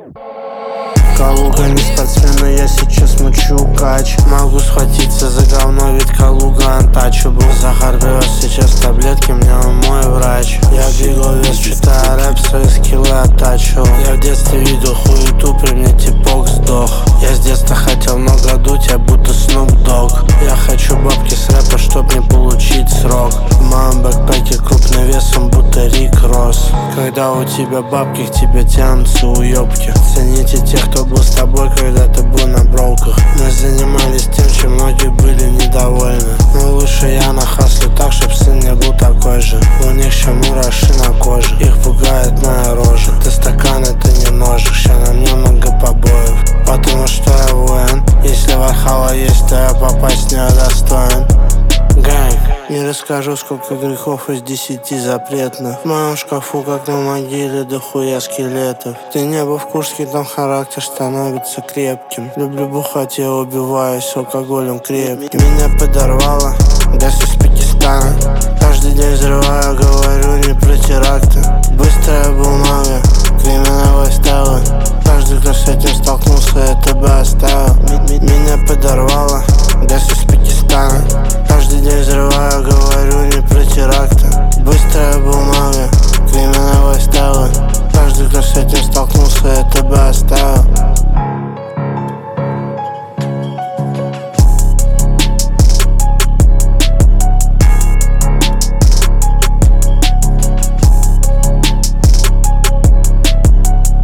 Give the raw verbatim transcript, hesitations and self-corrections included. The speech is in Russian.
Калуга не спортсмен, но я сейчас мучу кач. Могу схватиться за говно, ведь Калуга untouchable. Захар берет сейчас таблетки, мне он мой врач. Я двигал вес, читая рэп, свои скиллы оттачивал. Я в детстве видел хуету, при мне типок сдох. Я с детства хотел много дуть, я будто Snoop Dogg. Я хочу бабки с рэпа, чтоб не получить срок. В моем бэкпэке крупный вес, он будто Рик Росс. Когда у тебя бабки, к тебе тянутся уёбки. Цените тех, кто был с тобой, когда ты был на броуках. Мы занимались тем, чем многие были недовольны. Но лучше я на хасле так, чтоб сын не был такой же. У них еще мураши на коже, их пугает моя рожа. Ты стакан, это не ножик, ща на мне много побоев. Потому что я воин, если Вальхалла есть, то я попасть не достоин. Гэнг. Не расскажу, сколько грехов из десяти запретных. В моем шкафу, как на могиле, дохуя скелетов. Ты не был в Курске, там характер становится крепким. Люблю бухать, я убиваюсь алкоголем крепким. Меня подорвало, газ из Пакистана. Каждый день взрываю